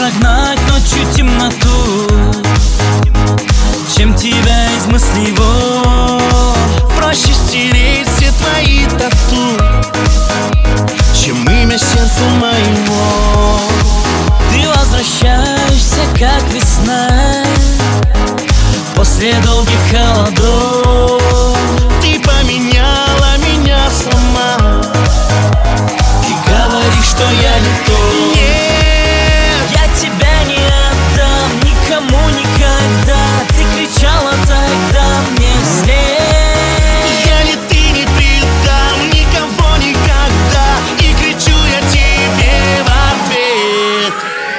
прогнать ночью темноту, чем тебя из мыслей его. Проще стереть все твои тату, чем имя сердца моего. Ты возвращаешься, как весна, после долгих холодов. Ты поменяла меня сама и говоришь, что я не то. Нет, я тебя не отдам никому никогда. Ты кричала тогда мне вслед: Я ни ты не предам никого никогда, и кричу я тебе в ответ.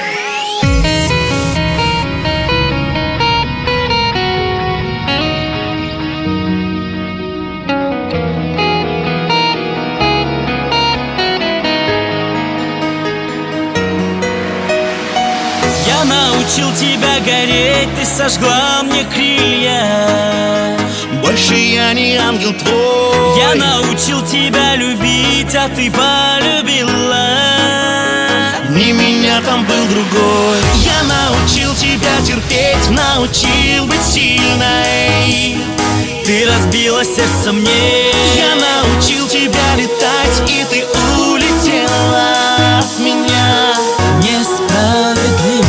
Я научил тебя гореть, ты сожгла мне крылья. Больше я не ангел твой. Я научил тебя любить, а ты полюбила Не меня, там был другой. Я научил тебя терпеть, научил быть сильной. ты разбила сердце мне. Я научил тебя летать, и ты улетела от меня. Несправедливо.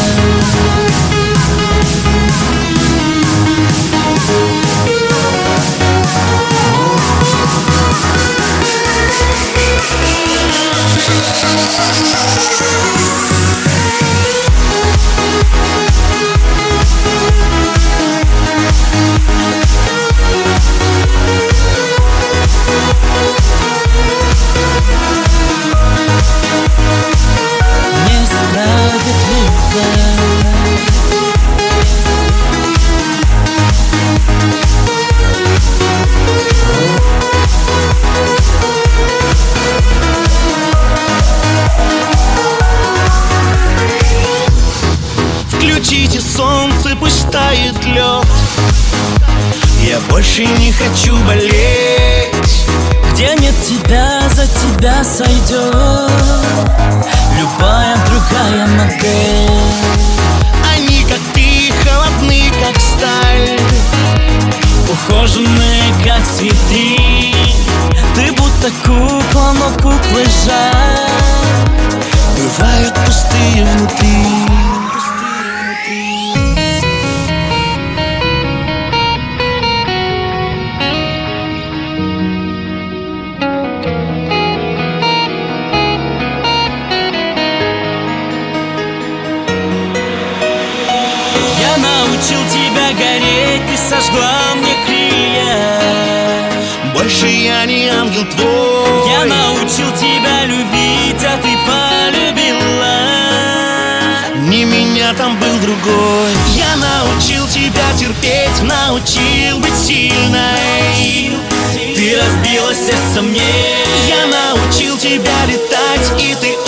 Включите солнце, пусть тает лед. Я больше не хочу болеть. Где нет тебя, за тебя сойдет любая другая модель. Они, как ты, холодны, как сталь, Ухоженные, как цветы. Ты будто кукла, но куклы жаль. бывают пустые внутри. Я научил тебя гореть, ты сожгла мне крылья. Больше я не ангел твой. Я научил тебя любить, а ты полюбила Не меня, там был другой. Я научил тебя терпеть, научил быть сильной. ты разбила сердце мне. Я научил тебя летать, и ты